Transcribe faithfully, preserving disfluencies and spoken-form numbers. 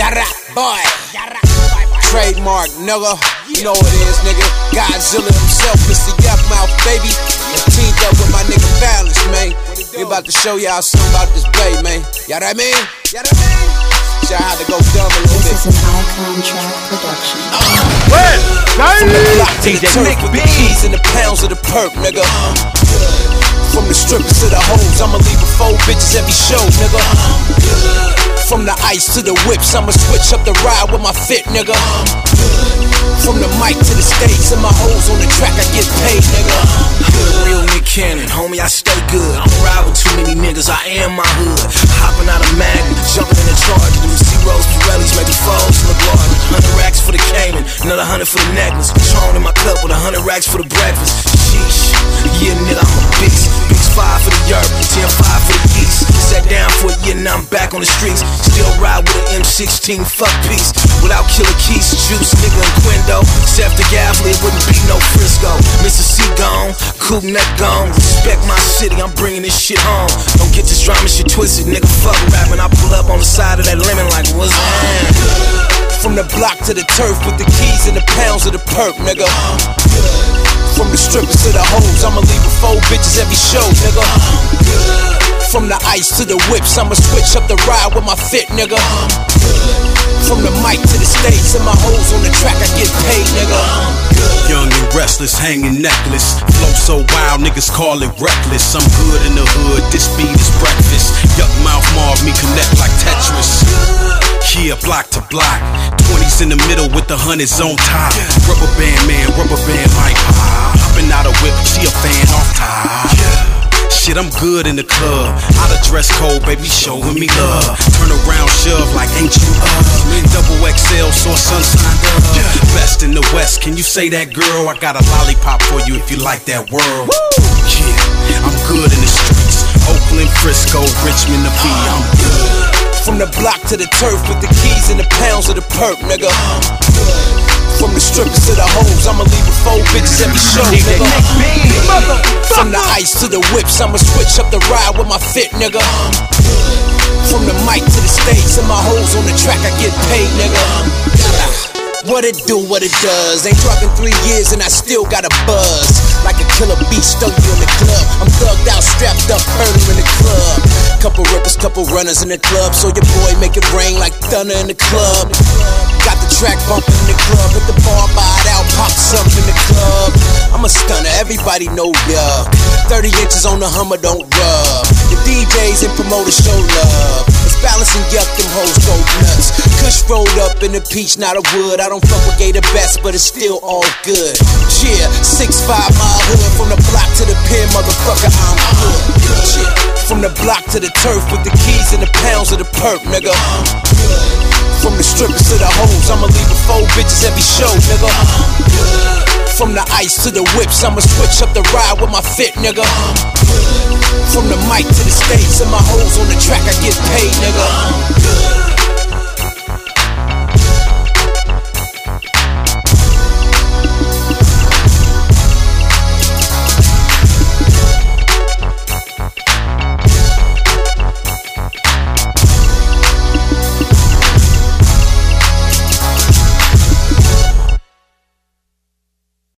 Yara, boy. Trademark, nigga. You know what it is, nigga. Godzilla himself, Mister Yuckmouth, baby. And teamed up with my nigga Balance, man. We about to show y'all something about this bay, man. Y'all know what I mean? Y'all know what I mean? Y'all had to go dumb a little bit. This is an Icon Track production. What? From the block to the turf with the keys and the pounds of the perp, nigga. From the strippers to the hoes, I'ma leave with four bitches every show, nigga. From the ice to the whips, I'ma switch up the ride with my fit, nigga. From the mic to the stage, and my hoes on the track, I get paid, nigga. Real Nick Cannon, homie, I stay good. I don't ride with too many niggas, I am my hood. Hopping out of Magnum, jumping in the charge. Them C-Rose, Pirellis, making foes in the garden. Hundred racks for the Cayman, another hundred for the necklace. Patron in my cup with a hundred racks for the breakfast. Sheesh, yeah, nigga, I'm a beast. Beats five for the yerb, ten five for the geese. Sat down for a year, now I'm back on the streets. Still ride with an M sixteen, fuck peace. Without Killer Keys, Juice, nigga, and Quendo. Except the Gaffley, it wouldn't be no Frisco. Mister C gone, Coupe Neck gone. Respect my city, I'm bringing this shit home. Don't get this drama shit twisted, nigga, fuck rapping. I pull up on the side of that lemon like, what's that? From the block to the turf with the keys and the pounds of the perp, nigga. From the strippers to the hoes, I'ma leave with four bitches every show, nigga. From the ice to the whips, I'ma switch up the ride with my fit, nigga. From the mic to the stage, and my hoes on the track, I get paid, nigga. Young and restless, hanging necklace. Flow so wild, niggas call it reckless. I'm good in the hood, this beat is breakfast. Yuckmouth Marv, me connect like Tetris. Yeah, block to block. Twenties in the middle with the hundreds on top. Rubber band man, rubber band Mike. Hopping out a whip, she a fan off top. Shit, I'm good in the club. Out of dress code, baby, showing me love. Turn around, shove like ain't you up? Double X L, so sun signed up. Best in the West, can you say that, girl? I got a lollipop for you if you like that world. Yeah, I'm good in the streets. Oakland, Frisco, Richmond, the V, I'm good. From the block to the turf with the keys and the pounds of the perp, nigga. From the strippers to the hoes, I'ma leave with four bitches every show, nigga. From the ice to the whips, I'ma switch up the ride with my fit, nigga. From the mic to the stage, and my hoes on the track, I get paid, nigga. What it do, what it does. Ain't dropping three years and I still got a buzz. Like a killer beast, throw you in the club. I'm thugged out, strapped up, burning in the club. Couple rippers, couple runners in the club. So your boy make it rain like thunder in the club. Got the track bumping in the club. Hit the bar, buy it out, pop something in the club. I'm a stunner, everybody know ya. thirty inches on the Hummer, don't rub. The D Js and promoters show love. It's Balance and Yuck, them hoes go nuts. Kush rolled up in the peach, not a wood. I don't fuck with Gator Best, but it's still all good. Yeah, six five mile hood. From the block to the pin, motherfucker, I'm good. Yeah, from the block to the turf with the keys and the pounds of the perp, nigga. From the strippers to the hoes, I'ma leave with four bitches every show, nigga. From the ice to the whips, I'ma switch up the ride with my fit, nigga. From the mic to the stage, and my hoes on the track, I get paid, nigga.